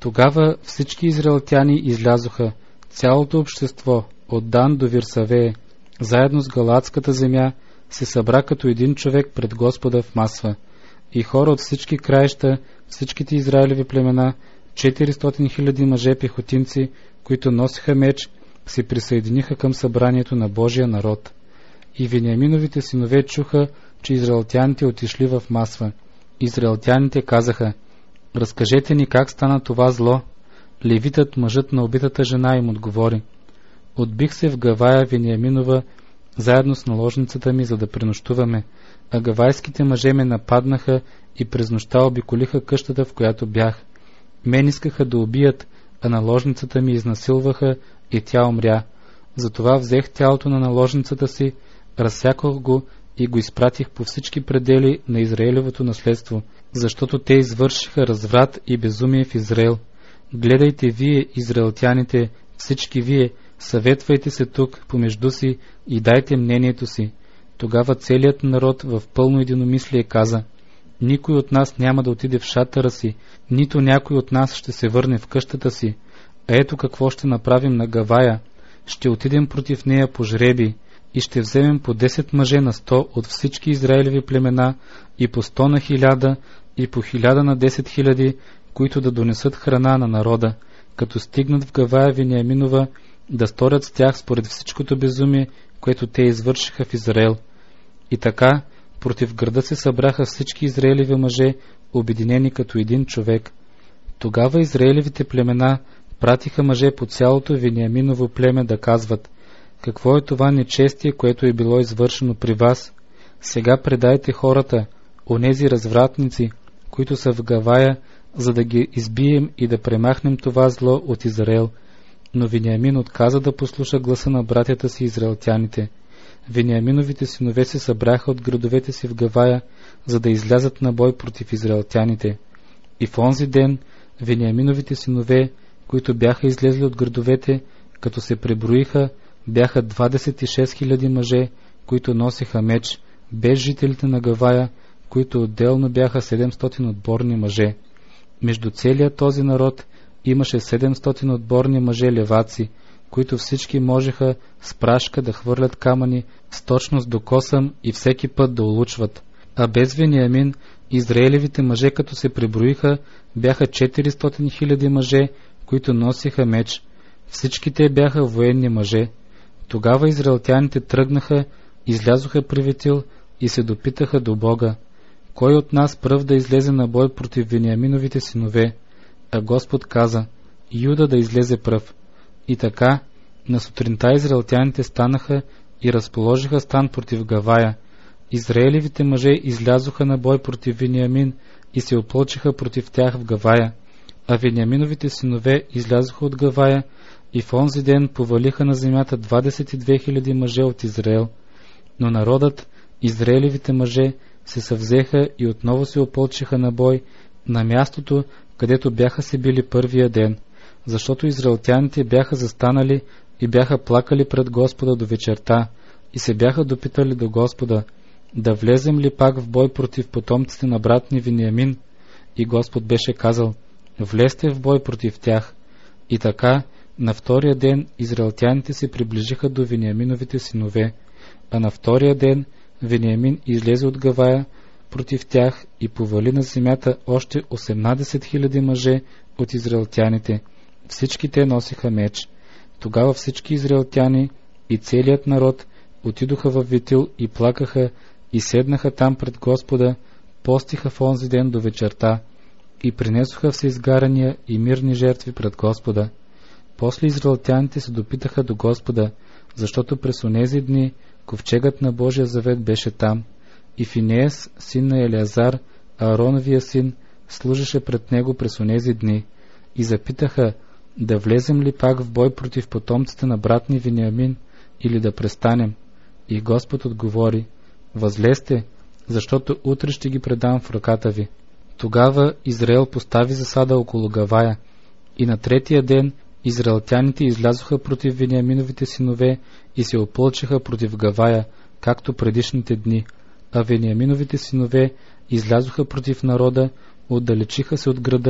Тогава всички израелтяни излязоха, цялото общество, от Дан до Вирсавее, заедно с Галаадската земя, се събра като един човек пред Господа в Масва. И хора от всички краища, всичките израилеви племена, 400 000 мъже пехотинци, които носиха меч, се присъединиха към събранието на Божия народ. И Вениаминовите синове чуха, че израелтяните отишли в Масва. Израелтяните казаха: разкажете ни как стана това зло. Левитът, мъжът на убитата жена, им отговори: отбих се в Гавая Вениаминова заедно с наложницата ми, за да пренощуваме, а гавайските мъже ме нападнаха и през нощта обиколиха къщата, в която бях. Мен искаха да убият, а наложницата ми изнасилваха и тя умря. Затова взех тялото на наложницата си, разсякох го и го изпратих по всички предели на Израилевото наследство, защото те извършиха разврат и безумие в Израел. Гледайте вие, израелтяните, всички вие, съветвайте се тук помежду си и дайте мнението си. Тогава целият народ в пълно единомислие каза: никой от нас няма да отиде в шатъра си, нито някой от нас ще се върне в къщата си. А ето какво ще направим на Гавая: ще отидем против нея по жреби и ще вземем по 10 мъже на 100 от всички израилеви племена и по 100 на 1000 и по 1000 на 10 000, които да донесат храна на народа, като стигнат в Гавая Вениаминова, да сторят с тях според всичкото безумие, което те извършиха в Израел. И така против града се събраха всички израелеви мъже, обединени като един човек. Тогава израелевите племена пратиха мъже по цялото Вениаминово племе да казват: какво е това нечестие, което е било извършено при вас? Сега предайте хората, онези развратници, които са в Гавая, за да ги избием и да премахнем това зло от Израел. Но Вениамин отказа да послуша гласа на братята си израелтяните. Вениаминовите синове се събраха от градовете си в Гавая, за да излязат на бой против израелтяните. И в онзи ден Вениаминовите синове, които бяха излезли от градовете, като се преброиха, бяха 26 000 мъже, които носеха меч, без жителите на Гавая, които отделно бяха 700 отборни мъже. Между целия този народ имаше 700 отборни мъже леваци, които всички можеха с прашка да хвърлят камъни с точност до косъм и всеки път да улучват. А без Вениамин, израелевите мъже, като се преброиха, бяха 400 000 мъже, които носиха меч. Всички те бяха военни мъже. Тогава израелтяните тръгнаха, излязоха при Ветил и се допитаха до Бога: кой от нас пръв да излезе на бой против Вениаминовите синове? А Господ каза: Юда да излезе пръв. И така, на сутринта израелтяните станаха и разположиха стан против Гавая. Израелевите мъже излязоха на бой против Вениамин и се оплочиха против тях в Гавая. А Вениаминовите синове излязоха от Гавая и в онзи ден повалиха на земята 22 000 мъже от Израел. Но народът, израелевите мъже, се съвзеха и отново се ополчиха на бой на мястото, където бяха се били първия ден, защото израелтяните бяха застанали и бяха плакали пред Господа до вечерта и се бяха допитали до Господа: да влезем ли пак в бой против потомците на брат ни Вениамин? И Господ беше казал: влезте в бой против тях. И така, на втория ден израелтяните се приближиха до Вениаминовите синове, а на втория ден Вениамин излезе от Гавая против тях и повали на земята още 18 000 мъже от израелтяните. Всички те носиха меч. Тогава всички израелтяни и целият народ отидоха във Ветил и плакаха и седнаха там пред Господа, постиха в онзи ден до вечерта и принесоха всеизгарания и мирни жертви пред Господа. После израелтяните се допитаха до Господа, защото през онези дни ковчегът на Божия завет беше там, и Финеас, син на Елеазар, Аароновия син, служеше пред него през онези дни, и запитаха: да влезем ли пак в бой против потомците на брат ни Вениамин, или да престанем? И Господ отговори: възлезте, защото утре ще ги предам в ръката ви. Тогава Израел постави засада около Гавая, и на третия ден израелтяните излязоха против Вениаминовите синове и се опълчиха против Гавая, както предишните дни, а Вениаминовите синове излязоха против народа, отдалечиха се от града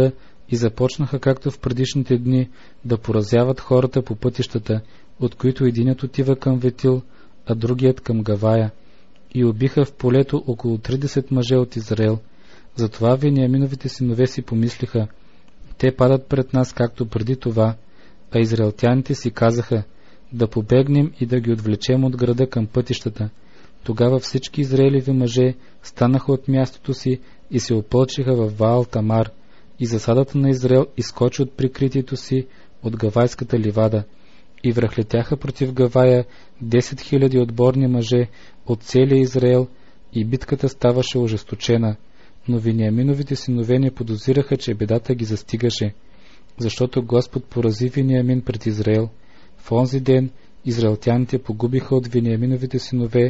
и започнаха, както в предишните дни, да поразяват хората по пътищата, от които единят отива към Ветил, а другият към Гавая, и убиха в полето около 30 мъже от Израел. Затова Вениаминовите синове си помислиха: те падат пред нас, както преди това, а израелтяните си казаха: да побегнем и да ги отвлечем от града към пътищата. Тогава всички израелеви мъже станаха от мястото си и се опълчиха в Ваал Тамар, и засадата на Израел изкочи от прикритието си от Гавайската ливада, и връхлетяха против Гавая 10 000 отборни мъже от целия Израел, и битката ставаше ожесточена. Но Вениаминовите синове не подозираха, че бедата ги застигаше, защото Господ порази Вениамин пред Израел. В онзи ден израелтяните погубиха от Вениаминовите синове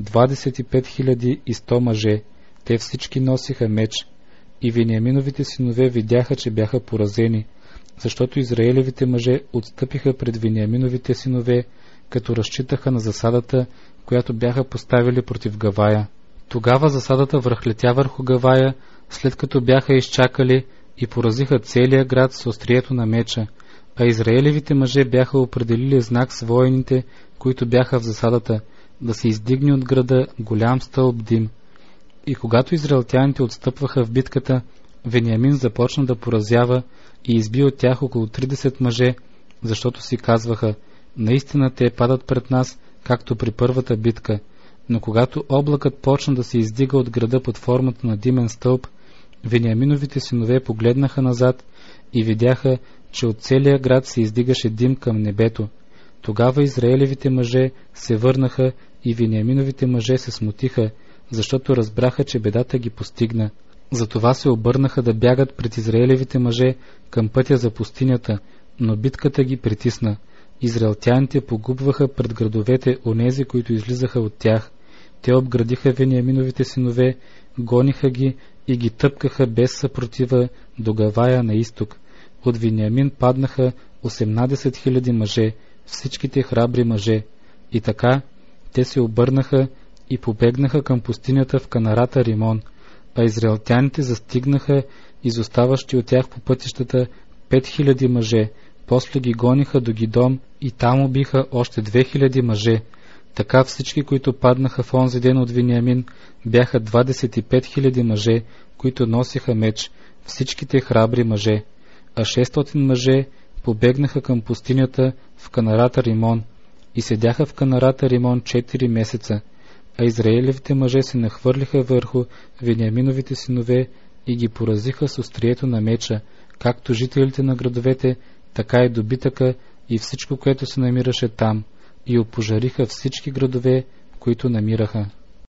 25 100 мъже. Те всички носиха меч. И Вениаминовите синове видяха, че бяха поразени, защото израелевите мъже отстъпиха пред Вениаминовите синове, като разчитаха на засадата, която бяха поставили против Гавая. Тогава засадата връхлетя върху Гавая, след като бяха изчакали, и поразиха целия град с острието на меча, а израелевите мъже бяха определили знак с воините, които бяха в засадата, да се издигне от града голям стълб дим. И когато израелтяните отстъпваха в битката, Вениамин започна да поразява и изби от тях около 30 мъже, защото си казваха: наистина те падат пред нас, както при първата битка. Но когато облакът почна да се издига от града под формата на димен стълб, Вениаминовите синове погледнаха назад и видяха, че от целия град се издигаше дим към небето. Тогава израелевите мъже се върнаха и Вениаминовите мъже се смутиха, защото разбраха, че бедата ги постигна. Затова се обърнаха да бягат пред израелевите мъже към пътя за пустинята, но битката ги притисна. Израелтяните погубваха пред градовете онези, които излизаха от тях. Те обградиха Вениаминовите синове, гониха ги и ги тъпкаха без съпротива до Гавая на изток. От Вениамин паднаха 18 000 мъже, всичките храбри мъже. И така те се обърнаха и побегнаха към пустинята в Канарата Римон, а израелтяните застигнаха изоставащи от тях по пътищата 5000 мъже, после ги гониха до Гидом и там убиха още 2000 мъже. Така всички, които паднаха в онзи ден от Вениамин, бяха 25 000 мъже, които носиха меч, всичките храбри мъже, а 600 мъже побегнаха към пустинята в Канарата Римон и седяха в Канарата Римон 4 месеца, а израелевите мъже се нахвърлиха върху Вениаминовите синове и ги поразиха с острието на меча, както жителите на градовете, така и добитъка и всичко, което се намираше там, и опожариха всички градове, в които намираха.